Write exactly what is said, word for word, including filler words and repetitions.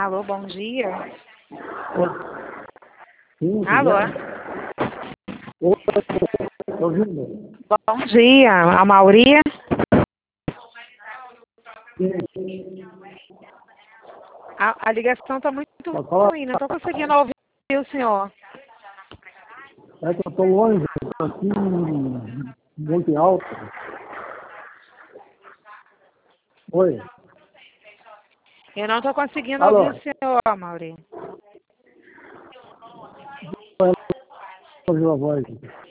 Alô, bom dia. Sim, Alô. Oi, tô ouvindo. Bom dia, a Mauri. Sim. A, a ligação está muito Pode falar. ruim, não estou conseguindo ouvir o senhor. É que eu tô longe, tô aqui muito alto. Oi. Eu não estou conseguindo Alô. ouvir o senhor, Mauri. Ouviu a voz.